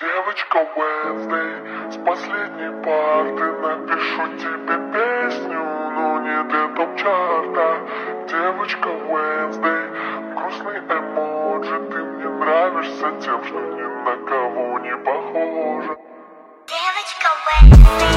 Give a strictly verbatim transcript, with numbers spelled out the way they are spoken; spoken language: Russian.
Девочка Wednesday, с последней парты напишу тебе песню, но не для топ-чарта. Девочка Wednesday, грустный эмоджи, ты мне нравишься тем, что ни на кого не похожа. Девочка Wednesday.